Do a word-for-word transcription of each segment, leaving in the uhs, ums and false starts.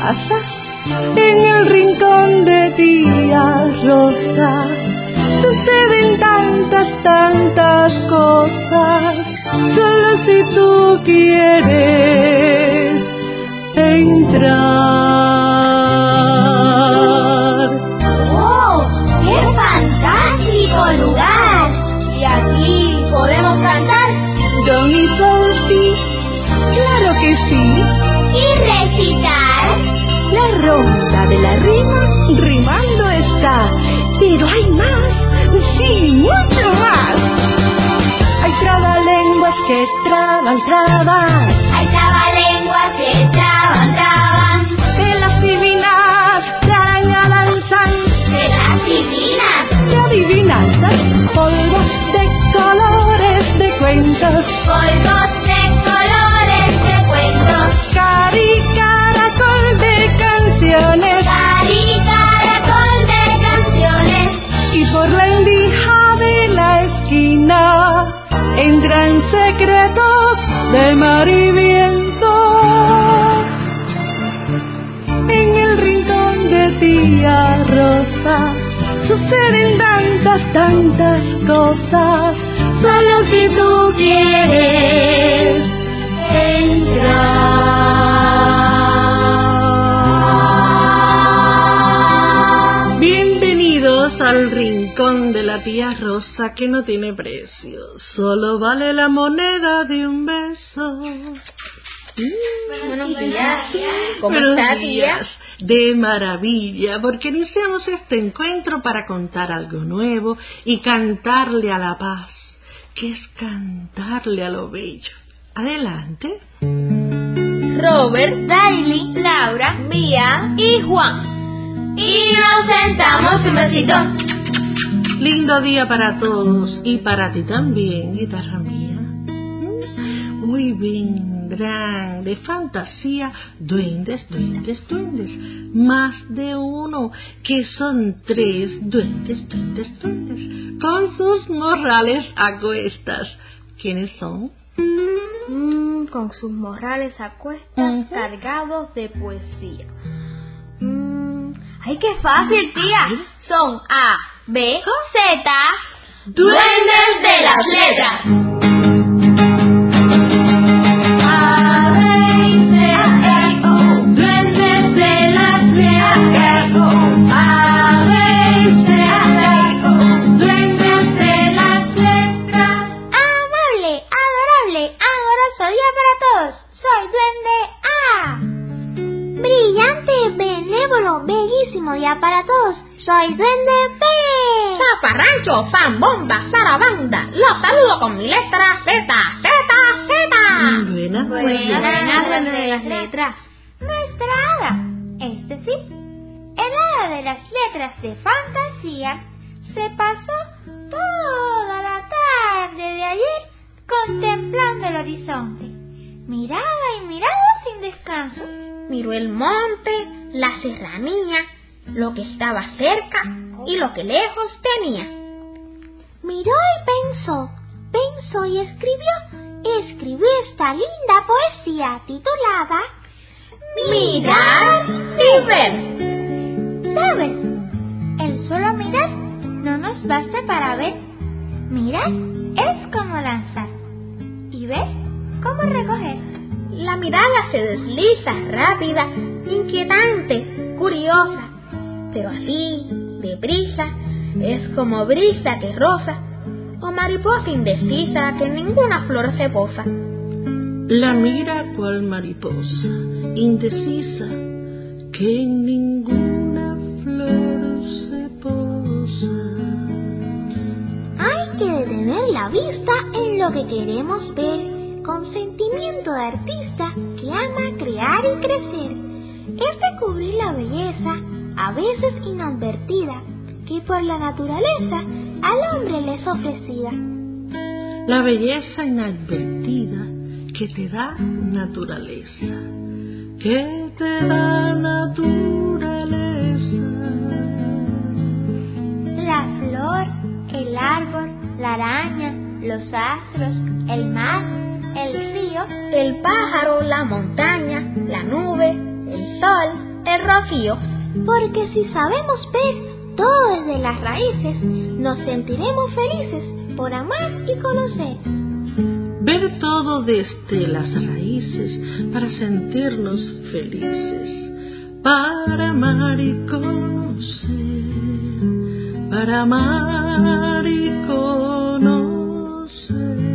casa, en el rincón de tía Rosa, suceden tantas, tantas cosas. Solo si tú quieres entrar. ¡Oh! ¡Qué fantástico lugar! ¿Y aquí podemos cantar? Don y Sophie, claro que sí. ¿Y recitar? La ronda de la rima rimando está, pero hay más, sí, mucho más. Hay trabalenguas que traban, traban. Hay trabalenguas que traban, traban. De las divinas de araña danzan. De las divinas. De adivinanzas, polvos de colores de cuentos. Polvos de colores de cuentos. Cari caracol de canciones. Cari caracol de canciones. Y por la endija de la esquina entran secretos de mar y viento. En el rincón de tía Rosa suceden tantas, tantas cosas. Solo si tú quieres entrar. Bienvenidos al rincón de la tía Rosa, que no tiene precio, solo vale la moneda de un beso. Buenos días. ¿Cómo Buenos está, días. tía? De maravilla, porque iniciamos este encuentro para contar algo nuevo y cantarle a la paz, que es cantarle a lo bello. Adelante. Robert, Daily, Laura, Mía y Juan. Y nos sentamos un besito. Lindo día para todos y para ti también, guitarra mía. Hoy vendrán de fantasía duendes, duendes, duendes. Más de uno, que son tres duendes, duendes, duendes. Con sus morrales a cuestas. ¿Quiénes son? Mm, con sus morrales a cuestas, Uh-huh. cargados de poesía. Mm, ¡Ay, qué fácil, tía! Son A, B, Z, Duendes de las letras. A, B, Z, E, O. Duendes de las letras. A, B, Z, E, O. Duendes de las letras. Amable, adorable, amoroso día para todos. Soy Duende A. Brillante, benévolo, bellísimo día para todos. Soy Duende B. Zafarrancho, zambomba, zarabanda. Los saludo con mi letra Z, Z, Z. Buena. Buena, duende de las letras. Nuestra hada, este sí, el hada de las letras de fantasía, se pasó toda la tarde de ayer contemplando el horizonte. Miraba y miraba sin descanso. Miró el monte, la serranía, lo que estaba cerca y lo que lejos tenía. Miró y pensó, pensó y escribió, escribió esta linda poesía titulada Mirar y ver. ¿Sabes? El solo mirar no nos basta para ver. Mirar es como lanzar y ver como recoger. La mirada se desliza rápida, inquietante, curiosa, pero así, deprisa, es como brisa que roza o mariposa indecisa que en ninguna flor se posa. La mira cual mariposa, indecisa, que en ninguna flor se posa. Hay que detener la vista en lo que queremos ver, con sentimiento de artista que ama crear y crecer. Es descubrir la belleza, a veces inadvertida, que por la naturaleza al hombre le es ofrecida. La belleza inadvertida que te da naturaleza, que te da naturaleza. La flor, el árbol, la araña, los astros, el mar, el río, El pájaro, la montaña, la nube, el sol, el rocío. Porque si sabemos ver todo desde las raíces, nos sentiremos felices por amar y conocer. Ver todo desde las raíces para sentirnos felices, para amar y conocer, para amar y conocer.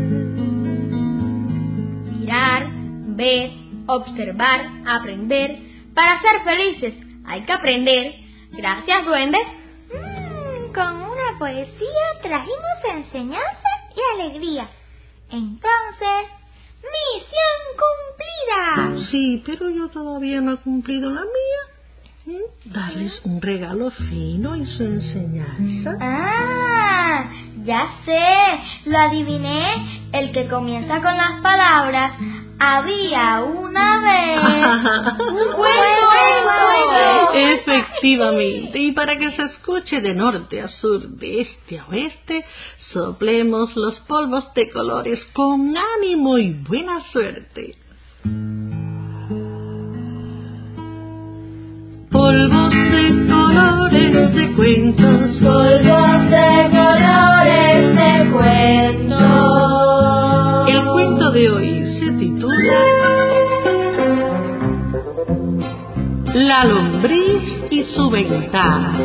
Mirar, ver, observar, aprender. Para ser felices hay que aprender. Gracias, duendes. Mm, con una poesía trajimos enseñanza y alegría. Entonces, misión cumplida. Sí, pero yo todavía no he cumplido la mía. ¿Mm? Darles un regalo fino y su enseñanza. Ah, ya sé, lo adiviné. El que comienza con las palabras había una vez. ¡Un cuento! Efectivamente, y para que se escuche de norte a sur, de este a oeste, soplemos los polvos de colores con ánimo y buena suerte. Polvos de colores de cuentos, Polvos de colores de cuentos. El cuento de hoy se titula La lombriz y su ventana.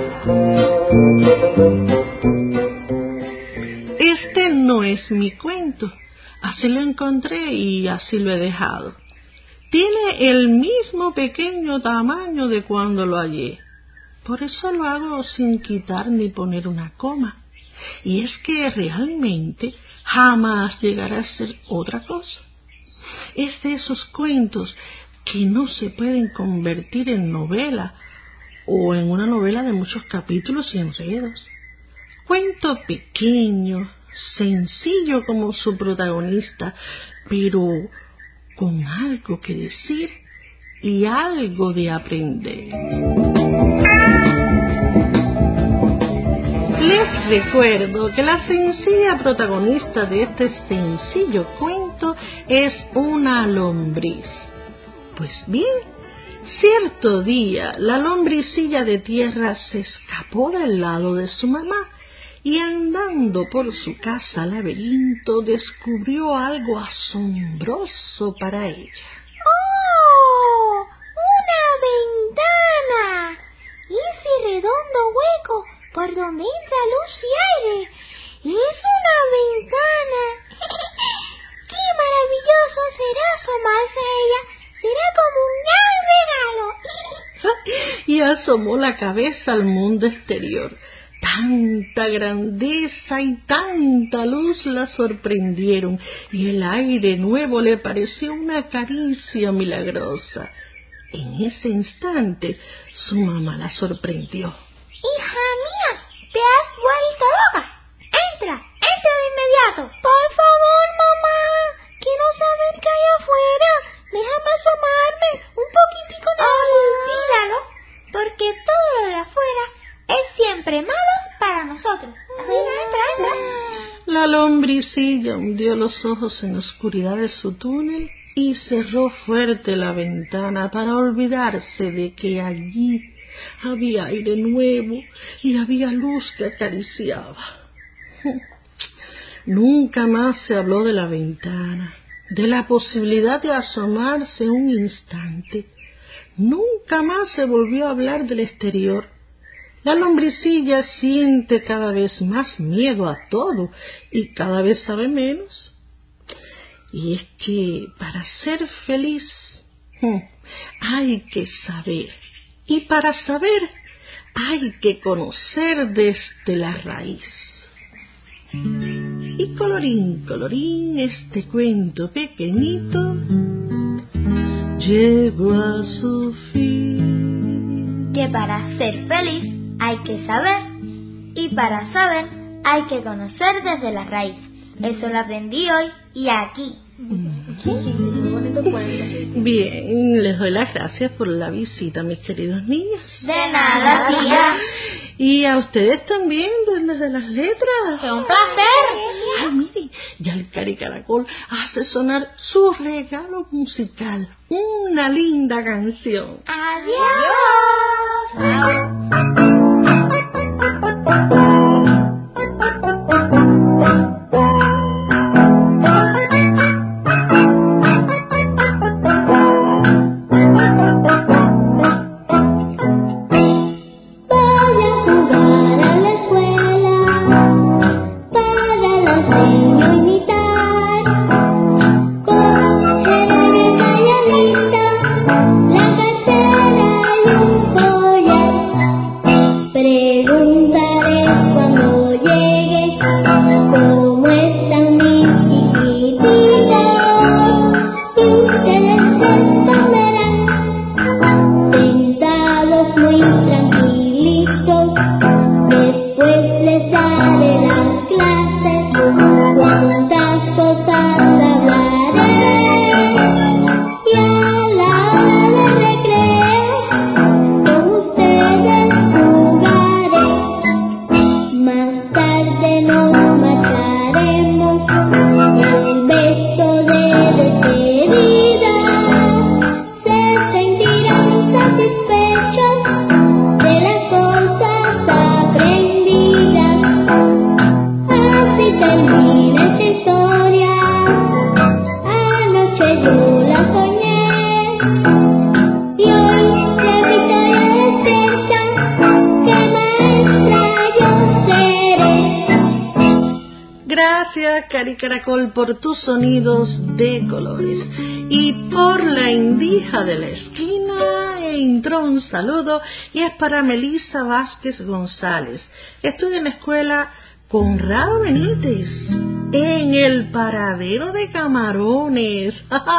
Este no es mi cuento, así lo encontré y así lo he dejado. Tiene el mismo pequeño tamaño de cuando lo hallé. Por eso lo hago sin quitar ni poner una coma. Y es que realmente jamás llegará a ser otra cosa. Es de esos cuentos que no se pueden convertir en novela o en una novela de muchos capítulos y enredos. Cuento pequeño, sencillo como su protagonista, pero con algo que decir y algo de aprender. Les recuerdo que la sencilla protagonista de este sencillo cuento es una lombriz. Pues bien, cierto día la lombricilla de tierra se escapó del lado de su mamá y andando por su casa laberinto descubrió algo asombroso para ella. ¡Oh! ¡Una ventana! Y ese redondo hueco por donde entra luz y aire. ¡Es una ventana! ¡Qué maravilloso será asomarse a ella! ¡Será como un gran regalo! Y asomó la cabeza al mundo exterior. Tanta grandeza y tanta luz la sorprendieron, y el aire nuevo le pareció una caricia milagrosa. En ese instante, su mamá la sorprendió. ¡Hija mía! ¿Te has vuelto loca? ¡Entra! ¡Entra de inmediato! Por favor, mamá. Quiero saber qué hay afuera. Déjame asomarme un poquitico de Olvídalo, porque todo lo de afuera es siempre malo para nosotros. Así que entra, entra. La lombricilla hundió los ojos en la oscuridad de su túnel y cerró fuerte la ventana para olvidarse de que allí había aire nuevo y había luz que acariciaba. Nunca más se habló de la ventana, de la posibilidad de asomarse un instante. Nunca más se volvió a hablar del exterior. La lombricilla siente cada vez más miedo a todo y cada vez sabe menos. Y es que para ser feliz hay que saber. Y para saber hay que conocer desde la raíz. Y colorín, colorín, este cuento pequeñito llegó a su fin. que para ser feliz hay que saber, y para saber hay que conocer desde la raíz. Eso lo aprendí hoy y aquí. Muy bonito cuento. Bien, les doy las gracias por la visita, mis queridos niños. De nada, tía. Y a ustedes también, desde las letras. ¡Es un placer! Ay, mire, ya el Caricaracol hace sonar su regalo musical. Una linda canción. ¡Adiós! Caricaracol, por tus sonidos de colores. Y por la indija de la esquina entró un saludo y es para Melissa Vázquez González. Estudia en la escuela Conrado Benítez, en el paradero de Camarones.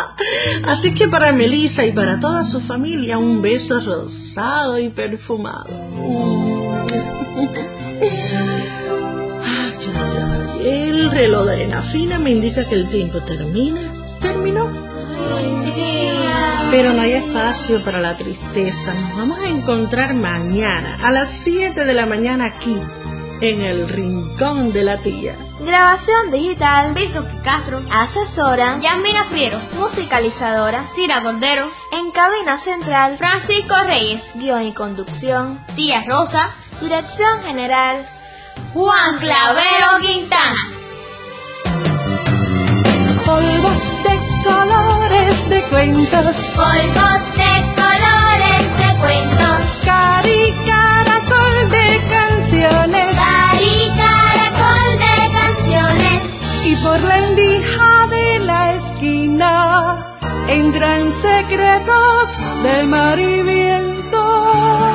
Así que para Melissa y para toda su familia, un beso rosado y perfumado. El reloj de arena fina me indica que el tiempo termina. ¿Terminó? Pero no hay espacio para la tristeza. Nos vamos a encontrar mañana a las siete de la mañana aquí, en el Rincón de la Tía. Grabación digital, Vicky Castro. Asesora, Yamina Friero. Musicalizadora, Cira Cordero. En cabina central, Francisco Reyes. Guión y conducción, Tía Rosa. Dirección general, Juan Clavero Quintana. Polvos de colores de cuentos, Polvos de colores de cuentos, Caricaracol de canciones, Caricaracol de canciones. y por la endija de la esquina entran secretos de mar y viento.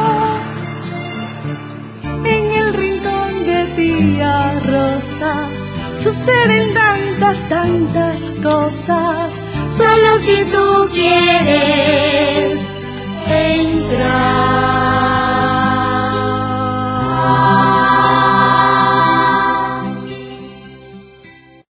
En el rincón de Tía Rosa suceden tantas, tantas cosas. Solo si tú quieres.